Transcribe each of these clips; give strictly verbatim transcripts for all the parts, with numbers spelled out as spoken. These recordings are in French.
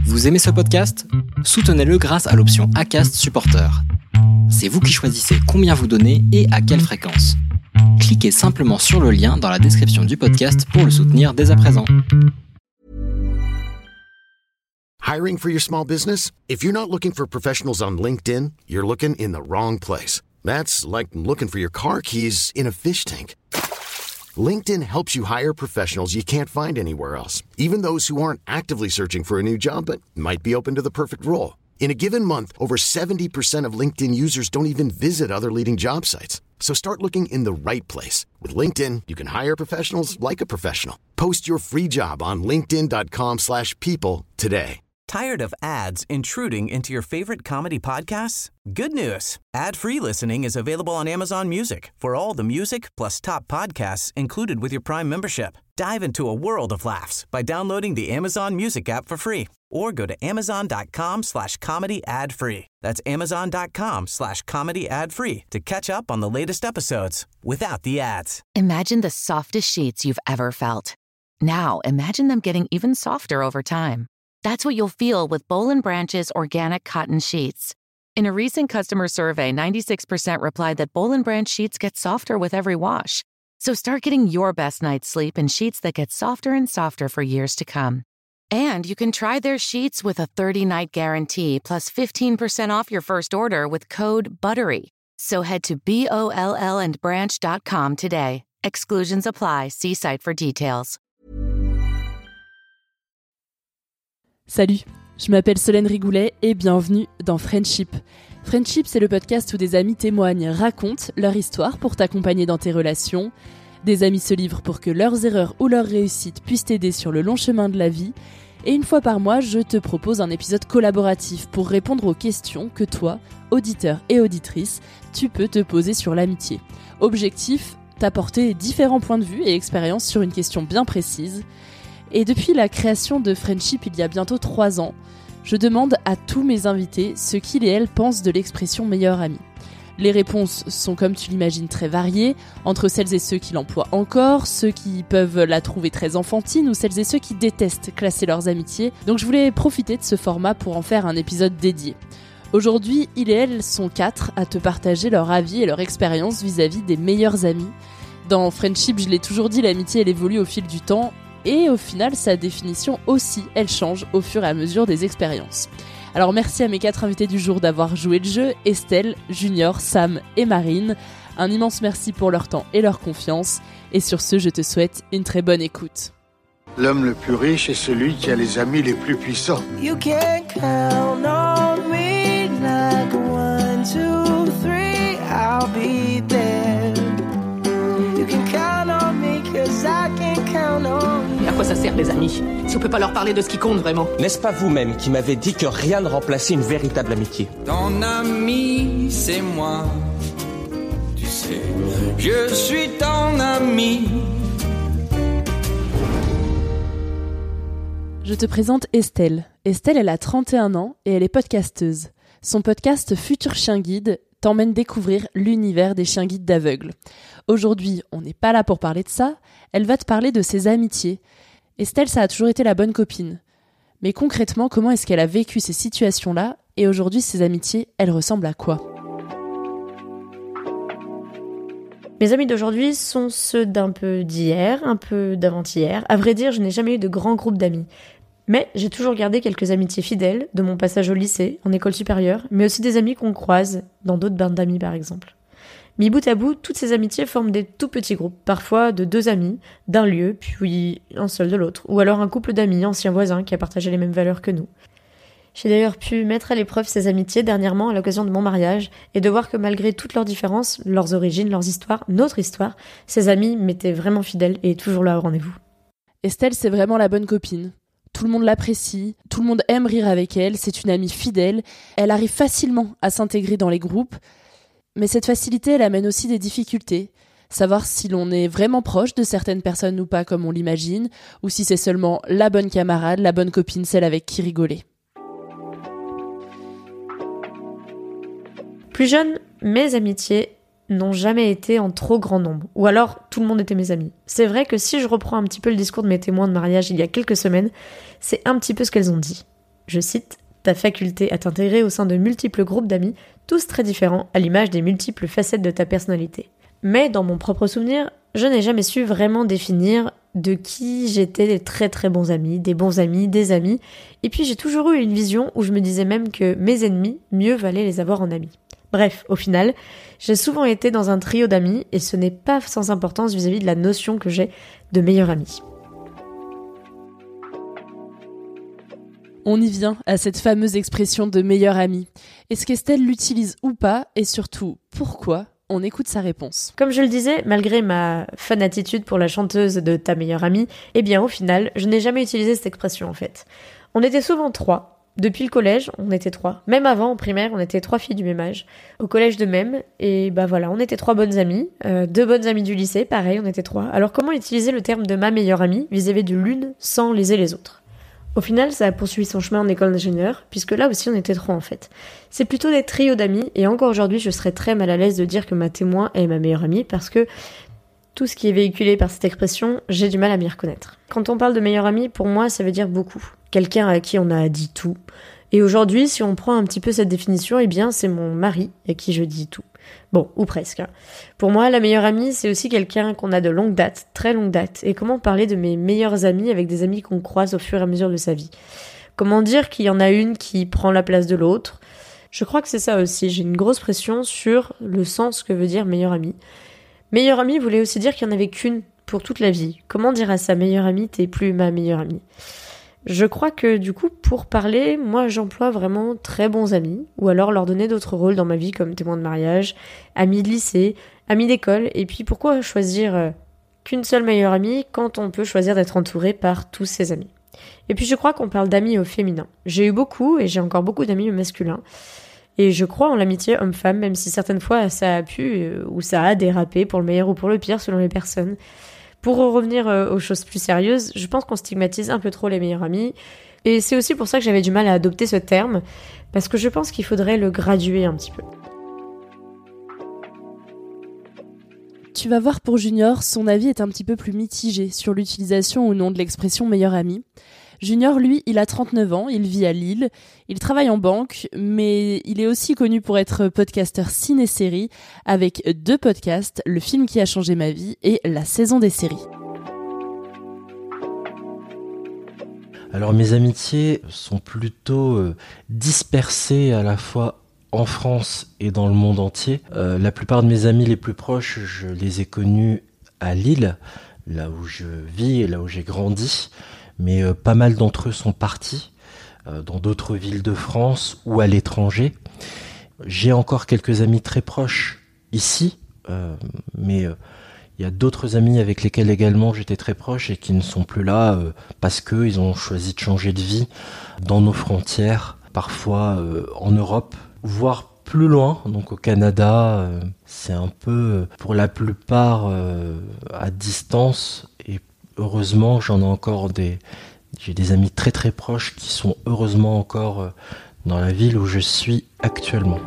Vous aimez ce podcast ? Soutenez-le grâce à l'option Acast Supporter. C'est vous qui choisissez combien vous donnez et à quelle fréquence. Cliquez simplement sur le lien dans la description du podcast pour le soutenir dès à présent. Hiring for your small business? If you're not looking for professionals on LinkedIn, you're looking in the wrong place. That's like looking for your car keys in a fish tank. LinkedIn helps you hire professionals you can't find anywhere else, even those who aren't actively searching for a new job but might be open to the perfect role. In a given month, over seventy percent of LinkedIn users don't even visit other leading job sites. So start looking in the right place. With LinkedIn, you can hire professionals like a professional. Post your free job on linkedin.com slash people today. Tired of ads intruding into your favorite comedy podcasts? Good news. Ad-free listening is available on Amazon Music for all the music plus top podcasts included with your Prime membership. Dive into a world of laughs by downloading the Amazon Music app for free or go to amazon.com slash comedy ad-free. That's amazon.com slash comedy ad-free to catch up on the latest episodes without the ads. Imagine the softest sheets you've ever felt. Now imagine them getting even softer over time. That's what you'll feel with Boll and Branch's organic cotton sheets. In a recent customer survey, ninety-six percent replied that Boll and Branch sheets get softer with every wash. So start getting your best night's sleep in sheets that get softer and softer for years to come. And you can try their sheets with a thirty-night guarantee plus fifteen percent off your first order with code BUTTERY. So head to B O L L and branch dot com today. Exclusions apply. See site for details. Salut, je m'appelle Solène Rigoulet et bienvenue dans Friendship. Friendship, c'est le podcast où des amis témoignent, racontent leur histoire pour t'accompagner dans tes relations. Des amis se livrent pour que leurs erreurs ou leurs réussites puissent t'aider sur le long chemin de la vie. Et une fois par mois, je te propose un épisode collaboratif pour répondre aux questions que toi, auditeur et auditrice, tu peux te poser sur l'amitié. Objectif, t'apporter différents points de vue et expériences sur une question bien précise. Et depuis la création de Friendship il y a bientôt trois ans, je demande à tous mes invités ce qu'ils et elles pensent de l'expression meilleur ami. Les réponses sont, comme tu l'imagines, très variées, entre celles et ceux qui l'emploient encore, ceux qui peuvent la trouver très enfantine ou celles et ceux qui détestent classer leurs amitiés. Donc je voulais profiter de ce format pour en faire un épisode dédié. Aujourd'hui, ils et elles sont quatre à te partager leur avis et leur expérience vis-à-vis des meilleurs amis. Dans Friendship, je l'ai toujours dit, l'amitié elle évolue au fil du temps. Et au final, sa définition aussi, elle change au fur et à mesure des expériences. Alors merci à mes quatre invités du jour d'avoir joué le jeu, Estelle, Junior, Sam et Marine. Un immense merci pour leur temps et leur confiance. Et sur ce, je te souhaite une très bonne écoute. L'homme le plus riche est celui qui a les amis les plus puissants. You can count on me like one, two, three, I'll be there. You can count on me cause I can count on you. À quoi ça sert les amis, si on peut pas leur parler de ce qui compte vraiment? N'est-ce pas vous-même qui m'avez dit que rien ne remplaçait une véritable amitié? Ton ami, c'est moi. Tu sais, je suis ton ami. Je te présente Estelle. Estelle, elle a trente et un ans et elle est podcasteuse. Son podcast Futur Chien Guide t'emmène découvrir l'univers des chiens guides d'aveugles. Aujourd'hui, on n'est pas là pour parler de ça, elle va te parler de ses amitiés. Estelle, ça a toujours été la bonne copine. Mais concrètement, comment est-ce qu'elle a vécu ces situations-là et aujourd'hui, ses amitiés, elles ressemblent à quoi? Mes amis d'aujourd'hui sont ceux d'un peu d'hier, un peu d'avant-hier. À vrai dire, je n'ai jamais eu de grand groupe d'amis. Mais j'ai toujours gardé quelques amitiés fidèles de mon passage au lycée, en école supérieure, mais aussi des amis qu'on croise dans d'autres bandes d'amis par exemple. Mis bout à bout, toutes ces amitiés forment des tout petits groupes, parfois de deux amis, d'un lieu, puis un seul de l'autre, ou alors un couple d'amis, anciens voisins, qui a partagé les mêmes valeurs que nous. J'ai d'ailleurs pu mettre à l'épreuve ces amitiés dernièrement à l'occasion de mon mariage, et de voir que malgré toutes leurs différences, leurs origines, leurs histoires, notre histoire, ces amis m'étaient vraiment fidèles et toujours là au rendez-vous. Estelle, c'est vraiment la bonne copine. Tout le monde l'apprécie, tout le monde aime rire avec elle, c'est une amie fidèle, elle arrive facilement à s'intégrer dans les groupes, mais cette facilité, elle amène aussi des difficultés. Savoir si l'on est vraiment proche de certaines personnes ou pas comme on l'imagine, ou si c'est seulement la bonne camarade, la bonne copine, celle avec qui rigoler. Plus jeune, mes amitiés n'ont jamais été en trop grand nombre, ou alors tout le monde était mes amis. C'est vrai que si je reprends un petit peu le discours de mes témoins de mariage il y a quelques semaines, c'est un petit peu ce qu'elles ont dit. je cite, « ta faculté à t'intégrer au sein de multiples groupes d'amis, tous très différents, à l'image des multiples facettes de ta personnalité. » Mais dans mon propre souvenir, je n'ai jamais su vraiment définir de qui j'étais des très très bons amis, des bons amis, des amis. Et puis j'ai toujours eu une vision où je me disais même que mes ennemis, mieux valait les avoir en amis. Bref, au final, j'ai souvent été dans un trio d'amis et ce n'est pas sans importance vis-à-vis de la notion que j'ai de meilleur ami. On y vient à cette fameuse expression de meilleur ami. Est-ce qu'Estelle l'utilise ou pas et surtout, pourquoi ? On écoute sa réponse. Comme je le disais, malgré ma fun attitude pour la chanteuse de Ta meilleure amie, eh bien au final, je n'ai jamais utilisé cette expression en fait. On était souvent trois. Depuis le collège, on était trois. Même avant, en primaire, on était trois filles du même âge. Au collège de même, et bah voilà, on était trois bonnes amies. Euh, deux bonnes amies du lycée, pareil, on était trois. Alors comment utiliser le terme de ma meilleure amie vis-à-vis de l'une sans léser les autres ? Au final, ça a poursuivi son chemin en école d'ingénieur, puisque là aussi on était trois en fait. C'est plutôt des trios d'amis, et encore aujourd'hui je serais très mal à l'aise de dire que ma témoin est ma meilleure amie, parce que tout ce qui est véhiculé par cette expression, j'ai du mal à m'y reconnaître. Quand on parle de meilleure amie, pour moi ça veut dire beaucoup. Quelqu'un à qui on a dit tout. Et aujourd'hui, si on prend un petit peu cette définition, eh bien c'est mon mari à qui je dis tout. Bon, ou presque. Hein. Pour moi, la meilleure amie, c'est aussi quelqu'un qu'on a de longue date, très longue date. Et comment parler de mes meilleurs amis avec des amis qu'on croise au fur et à mesure de sa vie ? Comment dire qu'il y en a une qui prend la place de l'autre ? Je crois que c'est ça aussi. J'ai une grosse pression sur le sens que veut dire meilleure amie. Meilleure amie voulait aussi dire qu'il n'y en avait qu'une pour toute la vie. Comment dire à sa meilleure amie, t'es plus ma meilleure amie ? Je crois que du coup, pour parler, moi j'emploie vraiment très bons amis, ou alors leur donner d'autres rôles dans ma vie comme témoin de mariage, amis de lycée, amis d'école, et puis pourquoi choisir euh, qu'une seule meilleure amie quand on peut choisir d'être entouré par tous ses amis. Et puis je crois qu'on parle d'amis au féminin. J'ai eu beaucoup, et j'ai encore beaucoup d'amis au masculin, et je crois en l'amitié homme-femme, même si certaines fois ça a pu, euh, ou ça a dérapé, pour le meilleur ou pour le pire, selon les personnes. Pour revenir aux choses plus sérieuses, je pense qu'on stigmatise un peu trop les meilleurs amis. Et c'est aussi pour ça que j'avais du mal à adopter ce terme, parce que je pense qu'il faudrait le graduer un petit peu. Tu vas voir pour Junior, son avis est un petit peu plus mitigé sur l'utilisation ou non de l'expression meilleur ami. Junior, lui, il a trente-neuf ans, il vit à Lille, il travaille en banque, mais il est aussi connu pour être podcasteur ciné-série, avec deux podcasts, Le film qui a changé ma vie et La saison des séries. Alors mes amitiés sont plutôt euh, dispersées à la fois en France et dans le monde entier. Euh, la plupart de mes amis les plus proches, je les ai connus à Lille, là où je vis et là où j'ai grandi. Mais euh, pas mal d'entre eux sont partis euh, dans d'autres villes de France ou à l'étranger. J'ai encore quelques amis très proches ici, euh, mais il euh, y a d'autres amis avec lesquels également j'étais très proche et qui ne sont plus là euh, parce qu'ils ont choisi de changer de vie dans nos frontières, parfois euh, en Europe, voire plus loin, donc au Canada. Euh, c'est un peu, pour la plupart, euh, à distance. Et heureusement, j'en ai encore des... J'ai des amis très très proches qui sont heureusement encore dans la ville où je suis actuellement.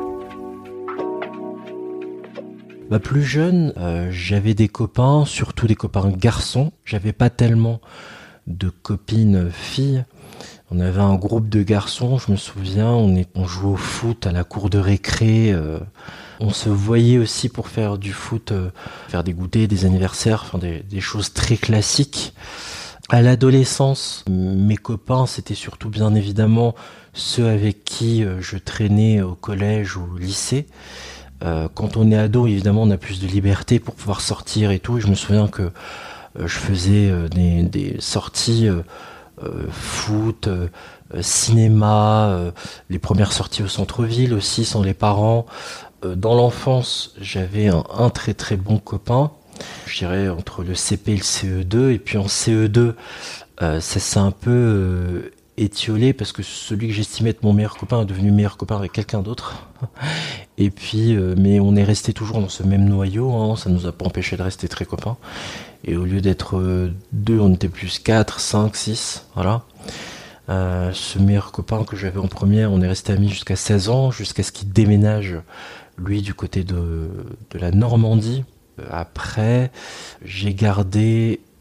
Bah, plus jeune, euh, j'avais des copains, surtout des copains garçons. J'avais pas tellement de copines filles. On avait un groupe de garçons, je me souviens, on, est, on jouait au foot à la cour de récré. Euh, on se voyait aussi pour faire du foot, euh, faire des goûters, des anniversaires, enfin des, des choses très classiques. À l'adolescence, mes copains, c'était surtout bien évidemment ceux avec qui euh, je traînais au collège ou au lycée. Euh, quand on est ado, évidemment, on a plus de liberté pour pouvoir sortir et tout. Et je me souviens que euh, je faisais euh, des, des sorties... Euh, Euh, foot, euh, cinéma, euh, les premières sorties au centre-ville aussi sans les parents. Euh, dans l'enfance, j'avais un, un très très bon copain, je dirais entre le C P et le C E deux, et puis en C E deux, euh, ça s'est un peu euh, étiolé parce que celui que j'estimais être mon meilleur copain est devenu meilleur copain avec quelqu'un d'autre. Et puis, euh, mais on est resté toujours dans ce même noyau, hein, ça nous a pas empêché de rester très copains. Et au lieu d'être euh, deux, on était plus quatre, cinq, six, voilà. Euh, ce meilleur copain que j'avais en première, on est resté amis jusqu'à seize ans, jusqu'à ce qu'il déménage, lui, du côté de, de la Normandie. Après, j'ai gardé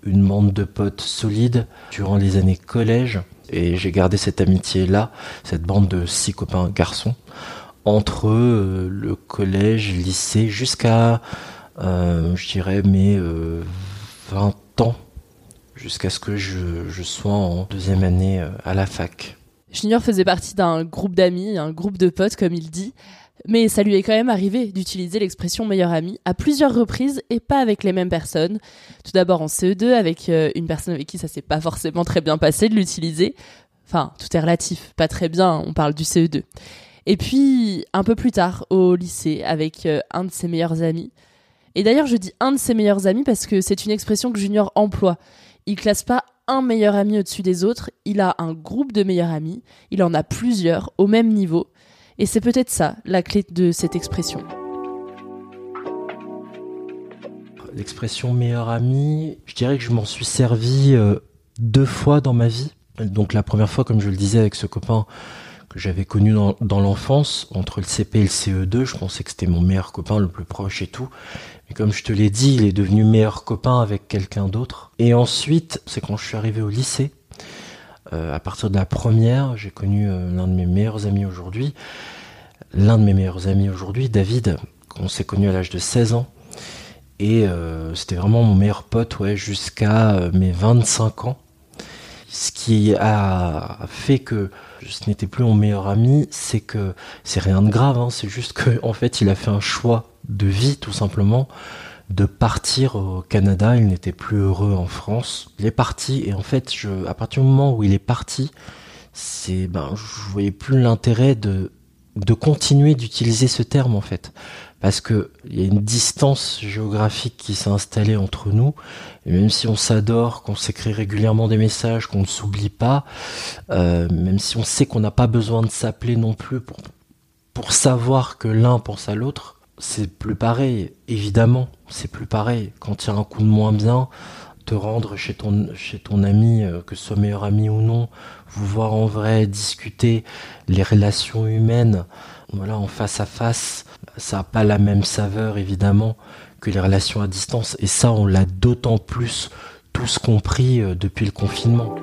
une bande de potes solides durant les années collège. Et j'ai gardé cette amitié-là, cette bande de six copains garçons, entre euh, le collège, lycée, jusqu'à, euh, je dirais, mes euh, vingt ans, jusqu'à ce que je, je sois en deuxième année euh, à la fac. Junior faisait partie d'un groupe d'amis, un groupe de potes, comme il dit, mais ça lui est quand même arrivé d'utiliser l'expression meilleur ami à plusieurs reprises et pas avec les mêmes personnes. Tout d'abord en C E deux, avec euh, une personne avec qui ça s'est pas forcément très bien passé de l'utiliser. Enfin, tout est relatif, pas très bien, on parle du C E deux. Et puis, un peu plus tard, au lycée, avec euh, un de ses meilleurs amis. Et d'ailleurs, je dis un de ses meilleurs amis parce que c'est une expression que Junior emploie. Il classe pas un meilleur ami au-dessus des autres, il a un groupe de meilleurs amis, il en a plusieurs au même niveau. Et c'est peut-être ça, la clé de cette expression. L'expression meilleur ami, je dirais que je m'en suis servi euh, deux fois dans ma vie. Donc la première fois, comme je le disais, avec ce copain que j'avais connu dans, dans l'enfance, entre le C P et le C E deux, je pensais que c'était mon meilleur copain, le plus proche et tout. Mais comme je te l'ai dit, il est devenu meilleur copain avec quelqu'un d'autre. Et ensuite, c'est quand je suis arrivé au lycée. Euh, à partir de la première, j'ai connu euh, l'un de mes meilleurs amis aujourd'hui. L'un de mes meilleurs amis aujourd'hui, David, qu'on s'est connu à l'âge de seize ans. Et euh, c'était vraiment mon meilleur pote ouais, jusqu'à euh, mes vingt-cinq ans. Ce qui a fait que ce n'était plus mon meilleur ami, c'est que c'est rien de grave, hein, c'est juste qu'en fait, il a fait un choix de vie, tout simplement, de partir au Canada. Il n'était plus heureux en France. Il est parti et en fait, je, à partir du moment où il est parti, c'est, ben, je voyais plus l'intérêt de, de continuer d'utiliser ce terme en fait. Parce que il y a une distance géographique qui s'est installée entre nous. Et même si on s'adore, qu'on s'écrit régulièrement des messages, qu'on ne s'oublie pas, euh, même si on sait qu'on n'a pas besoin de s'appeler non plus pour, pour savoir que l'un pense à l'autre, c'est plus pareil, évidemment, c'est plus pareil. Quand il y a un coup de moins bien, te rendre chez ton, chez ton ami, euh, que ce soit meilleur ami ou non, vous voir en vrai, discuter, les relations humaines, voilà, en face à face, ça n'a pas la même saveur, évidemment, que les relations à distance. Et ça, on l'a d'autant plus tous compris euh, depuis le confinement.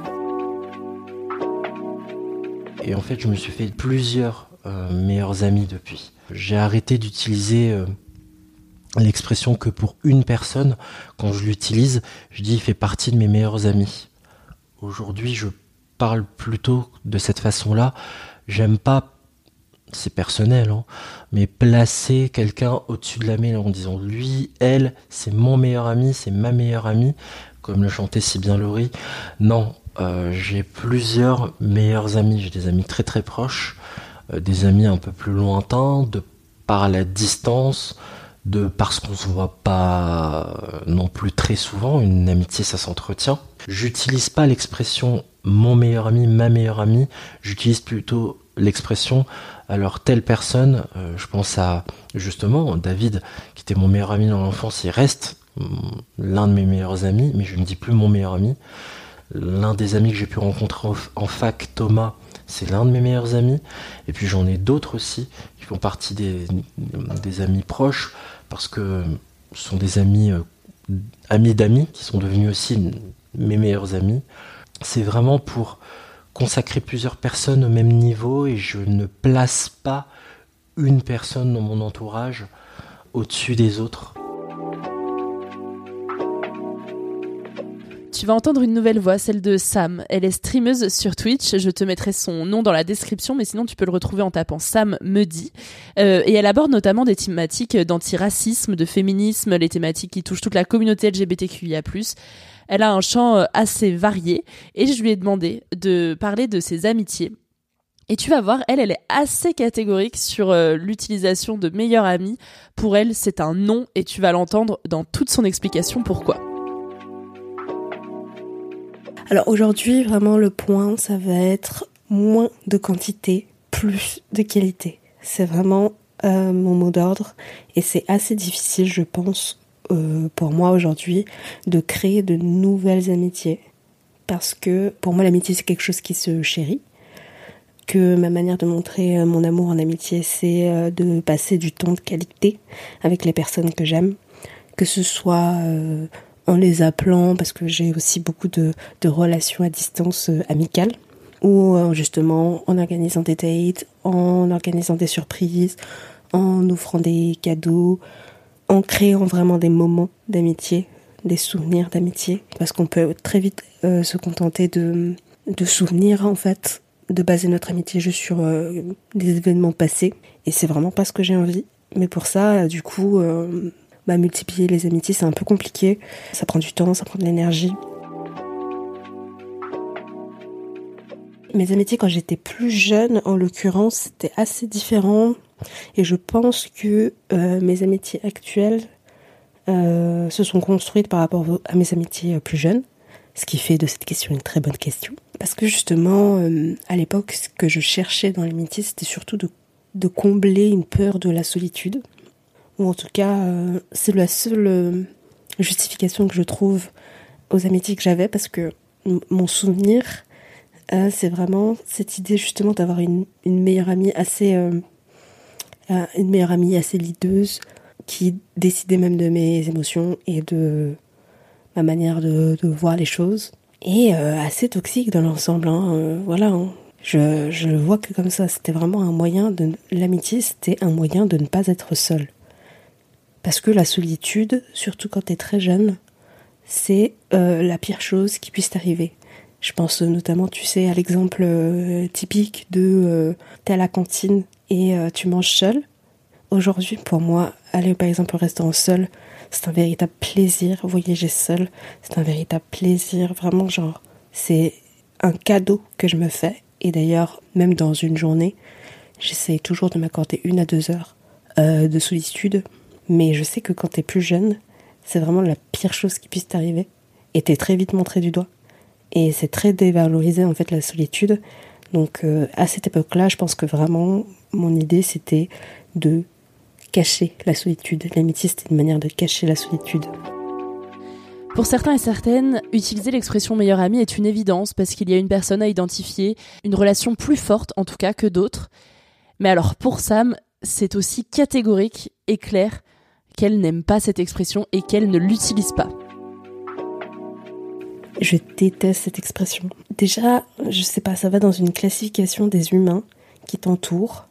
Et en fait, je me suis fait plusieurs euh, meilleurs amis depuis. J'ai arrêté d'utiliser euh, l'expression que pour une personne. Quand je l'utilise, je dis « il fait partie de mes meilleurs amis ». Aujourd'hui, je parle plutôt de cette façon-là. J'aime pas, c'est personnel, hein, mais placer quelqu'un au-dessus de la mêlée en disant « lui, elle, c'est mon meilleur ami, c'est ma meilleure amie », comme le chantait si bien Laurie. Non, euh, j'ai plusieurs meilleurs amis. J'ai des amis très très proches, euh, des amis un peu plus lointains, de par la distance, de parce qu'on se voit pas non plus très souvent. Une amitié, ça s'entretient. J'utilise pas l'expression mon meilleur ami, ma meilleure amie. J'utilise plutôt l'expression alors telle personne. Euh, je pense à justement David, qui était mon meilleur ami dans l'enfance. Il reste l'un de mes meilleurs amis, mais je ne dis plus mon meilleur ami. L'un des amis que j'ai pu rencontrer en fac, Thomas, c'est l'un de mes meilleurs amis. Et puis j'en ai d'autres aussi qui font partie des, des amis proches, parce que ce sont des amis, euh, amis d'amis, qui sont devenus aussi mes meilleurs amis. C'est vraiment pour consacrer plusieurs personnes au même niveau, et je ne place pas une personne dans mon entourage au-dessus des autres. Tu vas entendre une nouvelle voix, celle de Sam. Elle est streameuse sur Twitch. Je te mettrai son nom dans la description, mais sinon tu peux le retrouver en tapant Sam me dit. Euh, et elle aborde notamment des thématiques d'antiracisme, de féminisme, les thématiques qui touchent toute la communauté L G B T Q I A plus. Elle a un champ assez varié et je lui ai demandé de parler de ses amitiés. Et tu vas voir, elle, elle est assez catégorique sur euh, l'utilisation de meilleur ami. Pour elle, c'est un non et tu vas l'entendre dans toute son explication pourquoi. Alors aujourd'hui, vraiment le point, ça va être moins de quantité, plus de qualité. C'est vraiment euh, mon mot d'ordre et c'est assez difficile, je pense, euh, pour moi aujourd'hui, de créer de nouvelles amitiés. Parce que pour moi, l'amitié, c'est quelque chose qui se chérit. Que ma manière de montrer mon amour en amitié, c'est euh, de passer du temps de qualité avec les personnes que j'aime. Que ce soit... Euh, en les appelant, parce que j'ai aussi beaucoup de, de relations à distance euh, amicales, ou euh, justement en organisant des dates, en organisant des surprises, en offrant des cadeaux, en créant vraiment des moments d'amitié, des souvenirs d'amitié, parce qu'on peut très vite euh, se contenter de, de souvenirs en fait, de baser notre amitié juste sur euh, des événements passés, et c'est vraiment pas ce que j'ai envie. Mais pour ça, du coup, euh, bah, multiplier les amitiés, c'est un peu compliqué. Ça prend du temps, ça prend de l'énergie. Mes amitiés, quand j'étais plus jeune, en l'occurrence, c'était assez différent. Et je pense que euh, mes amitiés actuelles euh, se sont construites par rapport à mes amitiés plus jeunes. Ce qui fait de cette question une très bonne question. Parce que justement, euh, à l'époque, ce que je cherchais dans l'amitié, c'était surtout de de combler une peur de la solitude, ou en tout cas euh, c'est la seule euh, justification que je trouve aux amitiés que j'avais, parce que m- mon souvenir euh, c'est vraiment cette idée justement d'avoir une, une meilleure amie assez euh, euh, une meilleure amie assez leaduse, qui décidait même de mes émotions et de ma manière de, de voir les choses, et euh, assez toxique dans l'ensemble, hein, euh, voilà hein. Je, je le vois que comme ça, c'était vraiment un moyen de... L'amitié, c'était un moyen de ne pas être seul. Parce que la solitude, surtout quand t'es très jeune, c'est euh, la pire chose qui puisse t'arriver. Je pense notamment, tu sais, à l'exemple euh, typique de euh, t'es à la cantine et euh, tu manges seul. Aujourd'hui, pour moi, aller par exemple au restaurant seul, c'est un véritable plaisir. Voyager seul, c'est un véritable plaisir. Vraiment, genre, c'est un cadeau que je me fais. Et d'ailleurs, même dans une journée, j'essaye toujours de m'accorder une à deux heures euh, de solitude. Mais je sais que quand t'es plus jeune, c'est vraiment la pire chose qui puisse t'arriver. Et t'es très vite montré du doigt. Et c'est très dévalorisé, en fait, la solitude. Donc, euh, à cette époque-là, je pense que vraiment, mon idée, c'était de cacher la solitude. L'amitié, c'était une manière de cacher la solitude. Pour certains et certaines, utiliser l'expression meilleure amie est une évidence parce qu'il y a une personne à identifier, une relation plus forte en tout cas que d'autres. Mais alors pour Sam, c'est aussi catégorique et clair qu'elle n'aime pas cette expression et qu'elle ne l'utilise pas. Je déteste cette expression. Déjà, je sais pas, ça va dans une classification des humains qui t'entourent.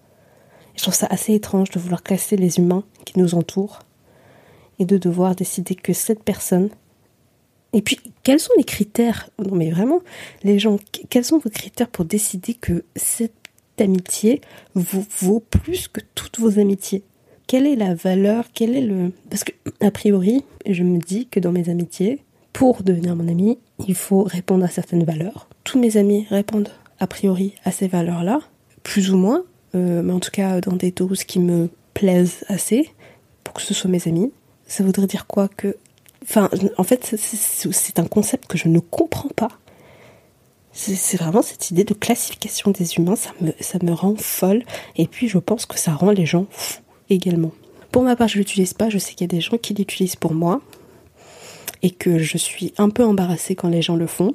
Je trouve ça assez étrange de vouloir classer les humains qui nous entourent et de devoir décider que cette personne... Et puis, quels sont les critères ? Non mais vraiment, les gens, quels sont vos critères pour décider que cette amitié vous vaut plus que toutes vos amitiés ? Quelle est la valeur ? Quel est le... Parce que, a priori, je me dis que dans mes amitiés, pour devenir mon ami, il faut répondre à certaines valeurs. Tous mes amis répondent a priori à ces valeurs-là, plus ou moins, euh, mais en tout cas dans des doses qui me plaisent assez, pour que ce soit mes amis. Ça voudrait dire quoi que... Enfin, en fait, c'est, c'est, c'est un concept que je ne comprends pas. C'est, c'est vraiment cette idée de classification des humains, ça me, ça me rend folle. Et puis, je pense que ça rend les gens fous également. Pour ma part, je ne l'utilise pas. Je sais qu'il y a des gens qui l'utilisent pour moi. Et que je suis un peu embarrassée quand les gens le font.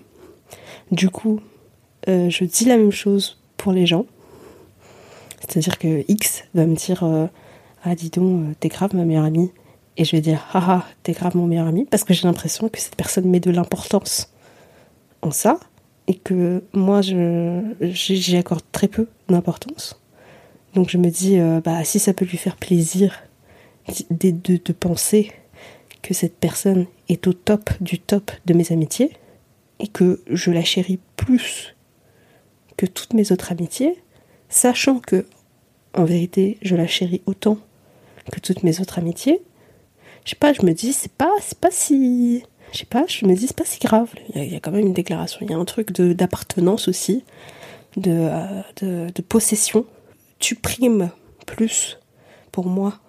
Du coup, euh, je dis la même chose pour les gens. C'est-à-dire que X va me dire euh, « Ah, dis donc, t'es grave ma meilleure amie ». Et je vais dire « Haha, t'es grave mon meilleur ami », parce que j'ai l'impression que cette personne met de l'importance en ça, et que moi, je, j'y accorde très peu d'importance. Donc je me dis, euh, bah, si ça peut lui faire plaisir de, de, de penser que cette personne est au top du top de mes amitiés, et que je la chéris plus que toutes mes autres amitiés, sachant que, en vérité, je la chéris autant que toutes mes autres amitiés, je sais pas, je me dis, c'est pas, c'est pas si... Je sais pas, je me dis, c'est pas si grave. Il y a, il y a quand même une déclaration, il y a un truc de, d'appartenance aussi, de, euh, de, de possession. Tu primes plus pour moi.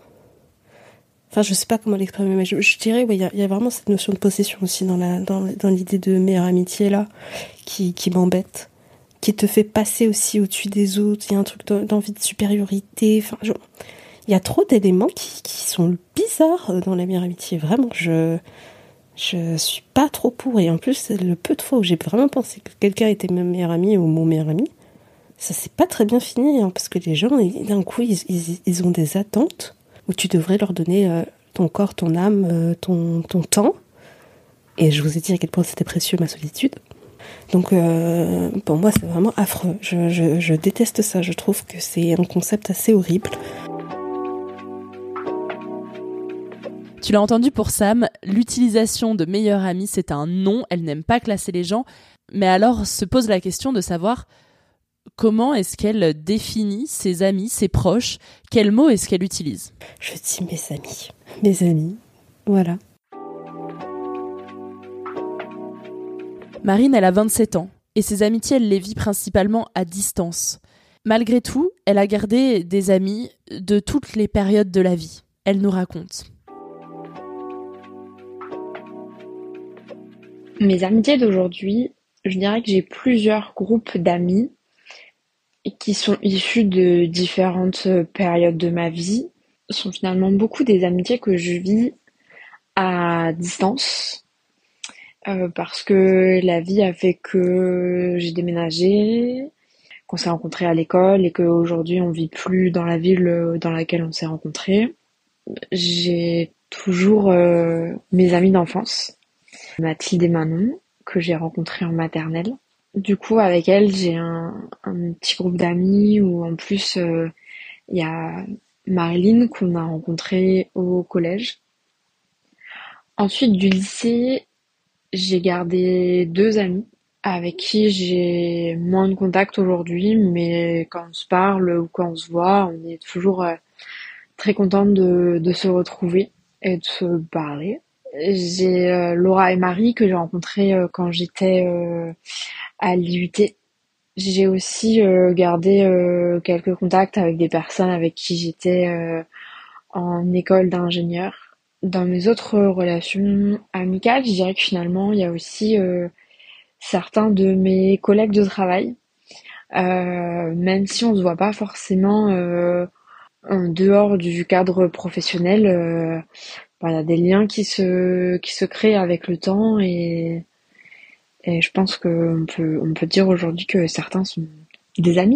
Enfin, je sais pas comment l'exprimer, mais je, je dirais, ouais, il y a, il y a vraiment cette notion de possession aussi dans, la, dans, dans l'idée de meilleure amitié, là, qui, qui m'embête, qui te fait passer aussi au-dessus des autres. Il y a un truc d'envie de supériorité, enfin, je... Il y a trop d'éléments qui, qui sont bizarres dans la meilleure amitié. Vraiment, je je suis pas trop pour. Et en plus, le peu de fois où j'ai vraiment pensé que quelqu'un était mon meilleur ami ou mon meilleur ami, ça s'est pas très bien fini, hein, parce que les gens, d'un coup, ils, ils, ils ont des attentes où tu devrais leur donner euh, ton corps, ton âme, euh, ton, ton temps. Et je vous ai dit à quel point c'était précieux ma solitude. Donc euh, pour moi c'est vraiment affreux. Je, je, je déteste ça, je trouve que c'est un concept assez horrible. Tu l'as entendu pour Sam, l'utilisation de meilleure amie c'est un non, elle n'aime pas classer les gens. Mais alors se pose la question de savoir comment est-ce qu'elle définit ses amis, ses proches, quels mots est-ce qu'elle utilise ? Je dis mes amis, mes amis, voilà. Marine, elle a vingt-sept ans, et ses amitiés, elle les vit principalement à distance. Malgré tout, elle a gardé des amis de toutes les périodes de la vie. Elle nous raconte. Mes amitiés d'aujourd'hui, je dirais que j'ai plusieurs groupes d'amis qui sont issus de différentes périodes de ma vie. Ce sont finalement beaucoup des amitiés que je vis à distance. Euh, parce que la vie a fait que j'ai déménagé, qu'on s'est rencontrés à l'école et qu'aujourd'hui on vit plus dans la ville dans laquelle on s'est rencontrés. J'ai toujours euh, mes amis d'enfance, Mathilde et Manon, que j'ai rencontrés en maternelle. Du coup, avec elles, j'ai un, un petit groupe d'amis où en plus il euh, y a Marilyn qu'on a rencontrée au collège. Ensuite, du lycée, j'ai gardé deux amis avec qui j'ai moins de contact aujourd'hui, mais quand on se parle ou quand on se voit, on est toujours euh, très contente de, de se retrouver et de se parler. J'ai euh, Laura et Marie que j'ai rencontrées euh, quand j'étais euh, à l'I U T. J'ai aussi euh, gardé euh, quelques contacts avec des personnes avec qui j'étais euh, en école d'ingénieur. Dans mes autres relations amicales, je dirais que finalement, il y a aussi euh, certains de mes collègues de travail, euh, même si on se voit pas forcément euh, en dehors du cadre professionnel, euh, bah, y a des liens qui se qui se créent avec le temps et et je pense qu'on peut on peut dire aujourd'hui que certains sont des amis.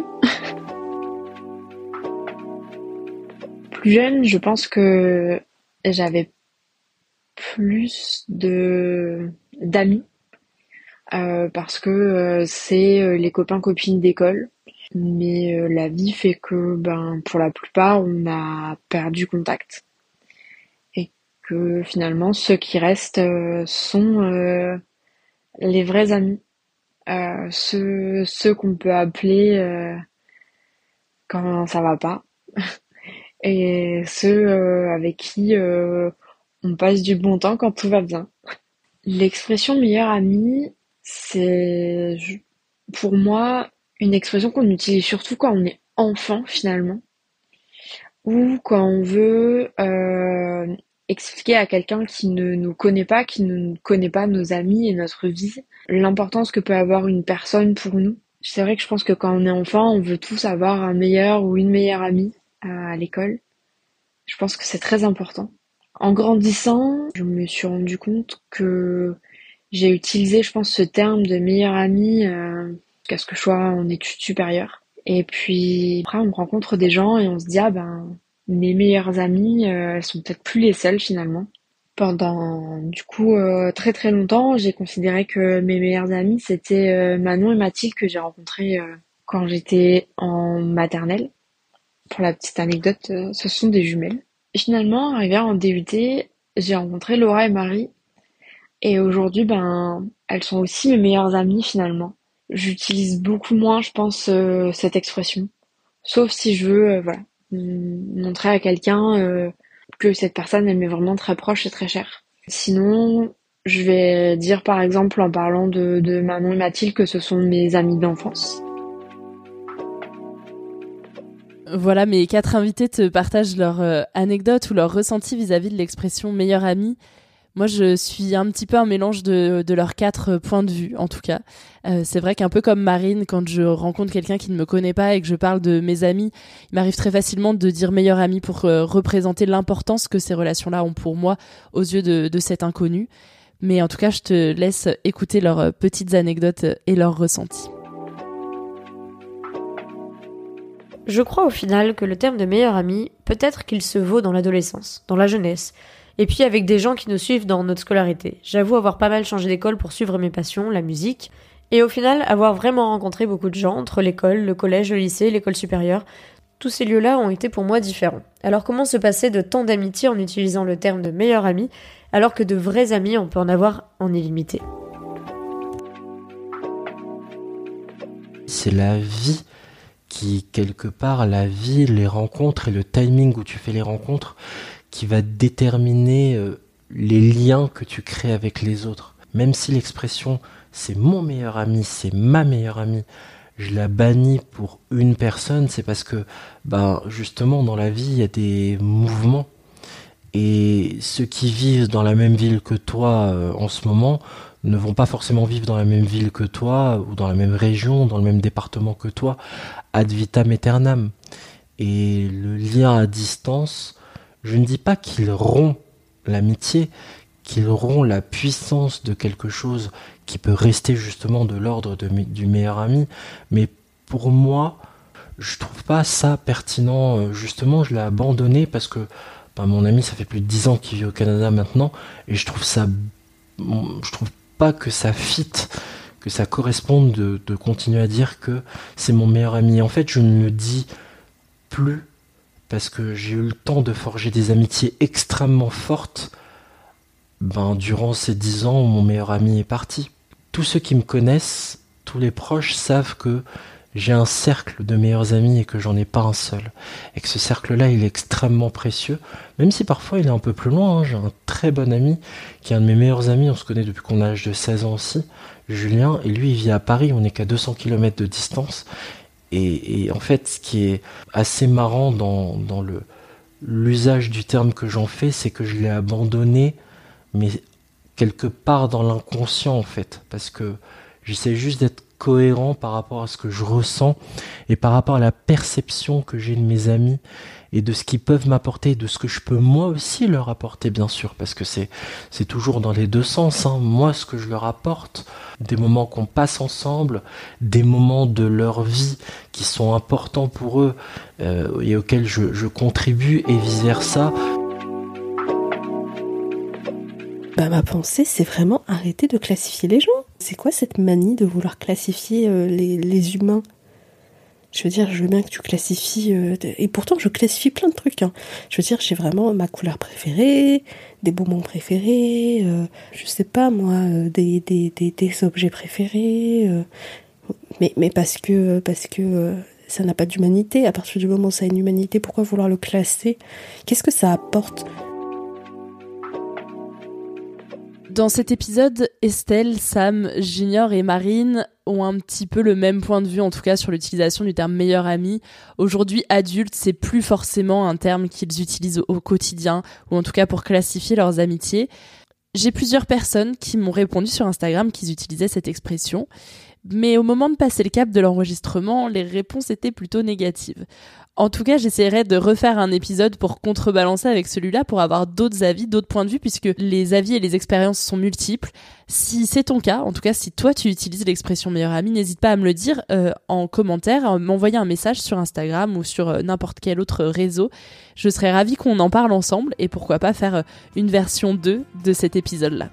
Plus jeune, je pense que j'avais plus de d'amis euh, parce que euh, c'est euh, les copains copines d'école, mais euh, la vie fait que ben pour la plupart on a perdu contact et que finalement ceux qui restent euh, sont euh, les vrais amis, euh, ceux ceux qu'on peut appeler euh, quand ça va pas et ceux euh, avec qui euh, on passe du bon temps quand tout va bien. L'expression meilleure amie, c'est pour moi une expression qu'on utilise surtout quand on est enfant finalement, ou quand on veut euh, expliquer à quelqu'un qui ne nous connaît pas, qui ne connaît pas nos amis et notre vie, l'importance que peut avoir une personne pour nous. C'est vrai que je pense que quand on est enfant, on veut tous avoir un meilleur ou une meilleure amie à l'école. Je pense que c'est très important. En grandissant, je me suis rendu compte que j'ai utilisé, je pense, ce terme de meilleure amie euh, jusqu'à ce que je sois en études supérieures. Et puis après, on rencontre des gens et on se dit ah ben mes meilleures amies, euh, elles sont peut-être plus les seules finalement. Pendant du coup euh, très très longtemps, j'ai considéré que mes meilleures amies c'était euh, Manon et Mathilde que j'ai rencontrées euh, quand j'étais en maternelle. Pour la petite anecdote, euh, ce sont des jumelles. Et finalement, arrivé en D U T, j'ai rencontré Laura et Marie. Et aujourd'hui, ben, elles sont aussi mes meilleures amies finalement. J'utilise beaucoup moins, je pense, euh, cette expression. Sauf si je veux, euh, voilà, montrer à quelqu'un euh, que cette personne, elle m'est vraiment très proche et très chère. Sinon, je vais dire par exemple en parlant de, de Manon et Mathilde que ce sont mes amies d'enfance. Voilà, mes quatre invités te partagent leur euh, anecdote ou leur ressenti vis-à-vis de l'expression meilleure amie. Moi, je suis un petit peu un mélange de, de leurs quatre points de vue, en tout cas. Euh, c'est vrai qu'un peu comme Marine, quand je rencontre quelqu'un qui ne me connaît pas et que je parle de mes amis, il m'arrive très facilement de dire meilleure amie pour euh, représenter l'importance que ces relations-là ont pour moi aux yeux de, de cet inconnu. Mais en tout cas, je te laisse écouter leurs petites anecdotes et leurs ressentis. Je crois au final que le terme de meilleur ami, peut-être qu'il se vaut dans l'adolescence, dans la jeunesse, Et puis avec des gens qui nous suivent dans notre scolarité. J'avoue avoir pas mal changé d'école pour suivre mes passions, la musique, et au final avoir vraiment rencontré beaucoup de gens entre l'école, le collège, le lycée, l'école supérieure. Tous ces lieux-là ont été pour moi différents. Alors comment se passer de tant d'amitié en utilisant le terme de meilleur ami, alors que de vrais amis on peut en avoir en illimité? C'est la vie qui, quelque part, la vie, les rencontres et le timing où tu fais les rencontres qui va déterminer euh, les liens que tu crées avec les autres. Même si l'expression « c'est mon meilleur ami, c'est ma meilleure amie », je la bannis pour une personne, c'est parce que, ben, justement, dans la vie, il y a des mouvements. Et ceux qui vivent dans la même ville que toi euh, en ce moment ne vont pas forcément vivre dans la même ville que toi, ou dans la même région, dans le même département que toi, ad vitam aeternam. Et le lien à distance, je ne dis pas qu'il rompt l'amitié, qu'il rompt la puissance de quelque chose qui peut rester justement de l'ordre de, du meilleur ami, mais pour moi, je trouve pas ça pertinent. Justement, je l'ai abandonné parce que ben, mon ami, ça fait plus de dix ans qu'il vit au Canada maintenant, et je trouve ça, je trouve pas que ça fit, que ça corresponde de, de continuer à dire que c'est mon meilleur ami. En fait, je ne le dis plus parce que j'ai eu le temps de forger des amitiés extrêmement fortes ben, durant ces dix ans où mon meilleur ami est parti. Tous ceux qui me connaissent, tous les proches savent que j'ai un cercle de meilleurs amis et que j'en ai pas un seul. Et que ce cercle-là, il est extrêmement précieux, même si parfois il est un peu plus loin. Hein. J'ai un très bon ami qui est un de mes meilleurs amis, on se connaît depuis qu'on a l'âge de seize ans aussi, Julien, et lui il vit à Paris, on n'est qu'à deux cents kilomètres de distance. Et, et en fait, ce qui est assez marrant dans, dans le, l'usage du terme que j'en fais, c'est que je l'ai abandonné, mais quelque part dans l'inconscient en fait, parce que j'essaie juste d'être cohérent par rapport à ce que je ressens et par rapport à la perception que j'ai de mes amis et de ce qu'ils peuvent m'apporter, de ce que je peux moi aussi leur apporter, bien sûr, parce que c'est, c'est toujours dans les deux sens, hein. Moi, ce que je leur apporte, des moments qu'on passe ensemble, des moments de leur vie qui sont importants pour eux euh, et auxquels je, je contribue et vice-versa. Bah, ma pensée, c'est vraiment arrêter de classifier les gens. C'est quoi cette manie de vouloir classifier euh, les, les humains? Je veux dire, je veux bien que tu classifies... Euh, et pourtant, je classifie plein de trucs. Hein. Je veux dire, j'ai vraiment ma couleur préférée, des bonbons préférés, euh, je sais pas moi, euh, des, des, des, des objets préférés. Euh, mais, mais parce que, parce que euh, ça n'a pas d'humanité. À partir du moment où ça a une humanité, pourquoi vouloir le classer? Qu'est-ce que ça apporte? Dans cet épisode, Estelle, Sam, Junior et Marine ont un petit peu le même point de vue, en tout cas sur l'utilisation du terme meilleur ami. Aujourd'hui, adultes, c'est plus forcément un terme qu'ils utilisent au quotidien, ou en tout cas pour classifier leurs amitiés. J'ai plusieurs personnes qui m'ont répondu sur Instagram qu'ils utilisaient cette expression, mais au moment de passer le cap de l'enregistrement, les réponses étaient plutôt négatives. En tout cas, j'essaierai de refaire un épisode pour contrebalancer avec celui-là, pour avoir d'autres avis, d'autres points de vue, puisque les avis et les expériences sont multiples. Si c'est ton cas, en tout cas, si toi tu utilises l'expression meilleur ami, n'hésite pas à me le dire euh, en commentaire, à m'envoyer un message sur Instagram ou sur euh, n'importe quel autre réseau. Je serais ravie qu'on en parle ensemble et pourquoi pas faire euh, une version deux de cet épisode-là.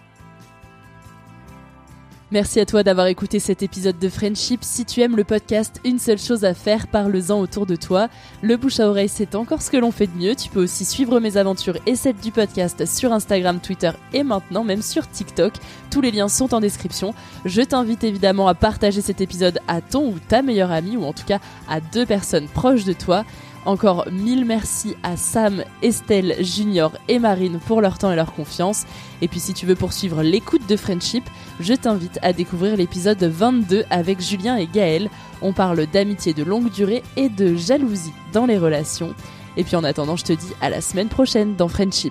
Merci à toi d'avoir écouté cet épisode de Friendship. Si tu aimes le podcast, une seule chose à faire, parle-en autour de toi. Le bouche à oreille, c'est encore ce que l'on fait de mieux. Tu peux aussi suivre mes aventures et celles du podcast sur Instagram, Twitter et maintenant même sur TikTok. Tous les liens sont en description. Je t'invite évidemment à partager cet épisode à ton ou ta meilleure amie, ou en tout cas à deux personnes proches de toi. Encore mille merci à Sam, Estelle, Junior et Marine pour leur temps et leur confiance. Et puis si tu veux poursuivre l'écoute de Friendship, je t'invite à découvrir l'épisode vingt-deux avec Julien et Gaël. On parle d'amitié de longue durée et de jalousie dans les relations. Et puis en attendant, je te dis à la semaine prochaine dans Friendship.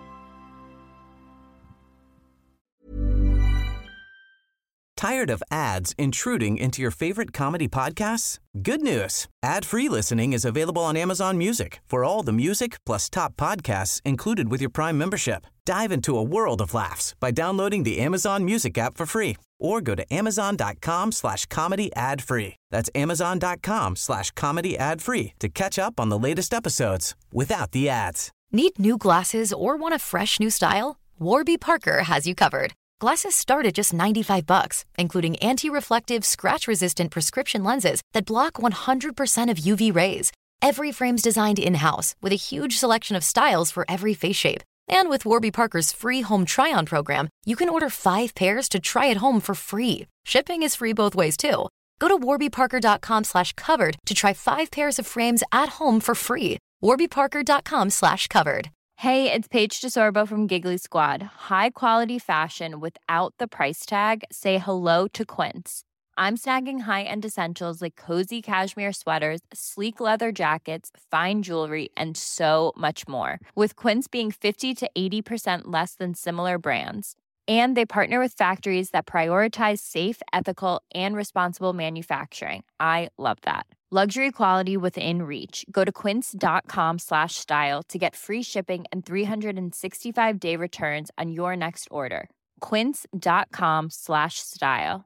Tired of ads intruding into your favorite comedy podcasts? Good news. Ad-free listening is available on Amazon Music for all the music plus top podcasts included with your Prime membership. Dive into a world of laughs by downloading the Amazon Music app for free or go to amazon.com slash comedy ad free. That's amazon.com slash comedy ad free to catch up on the latest episodes without the ads. Need new glasses or want a fresh new style? Warby Parker has you covered. Glasses start at just ninety-five bucks, including anti-reflective, scratch-resistant prescription lenses that block one hundred percent of U V rays. Every frame's designed in-house with a huge selection of styles for every face shape. And with Warby Parker's free home try-on program, you can order five pairs to try at home for free. Shipping is free both ways, too. Go to warbyparker.com slash covered to try five pairs of frames at home for free. warbyparker.com slash covered. Hey, it's Paige DeSorbo from Giggly Squad. High quality fashion without the price tag. Say hello to Quince. I'm snagging high-end essentials like cozy cashmere sweaters, sleek leather jackets, fine jewelry, and so much more. With Quince being fifty to eighty percent less than similar brands. And they partner with factories that prioritize safe, ethical, and responsible manufacturing. I love that. Luxury quality within reach. Go to quince.com slash style to get free shipping and three sixty-five day returns on your next order. Quince.com slash style.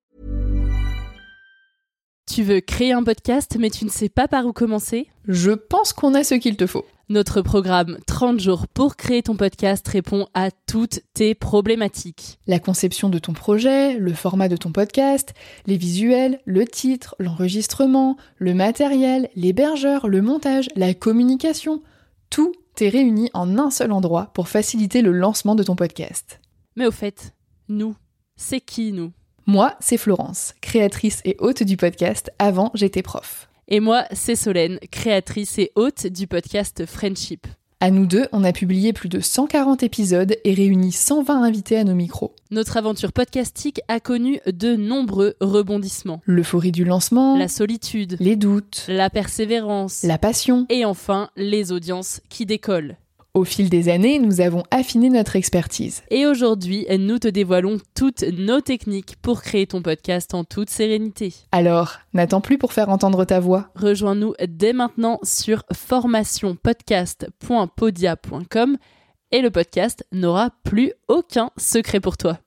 Tu veux créer un podcast mais tu ne sais pas par où commencer ? Je pense qu'on a ce qu'il te faut. Notre programme trente jours pour créer ton podcast répond à toutes tes problématiques. La conception de ton projet, le format de ton podcast, les visuels, le titre, l'enregistrement, le matériel, l'hébergeur, le montage, la communication, tout est réuni en un seul endroit pour faciliter le lancement de ton podcast. Mais au fait, nous, c'est qui nous ? Moi, c'est Florence, créatrice et hôte du podcast Avant j'étais prof. Et moi, c'est Solène, créatrice et hôte du podcast Friendship. À nous deux, on a publié plus de cent quarante épisodes et réuni cent vingt invités à nos micros. Notre aventure podcastique a connu de nombreux rebondissements. L'euphorie du lancement, la solitude, les doutes, la persévérance, la passion et enfin les audiences qui décollent. Au fil des années, nous avons affiné notre expertise. Et aujourd'hui, nous te dévoilons toutes nos techniques pour créer ton podcast en toute sérénité. Alors, n'attends plus pour faire entendre ta voix. Rejoins-nous dès maintenant sur formation podcast point podia point com et le podcast n'aura plus aucun secret pour toi.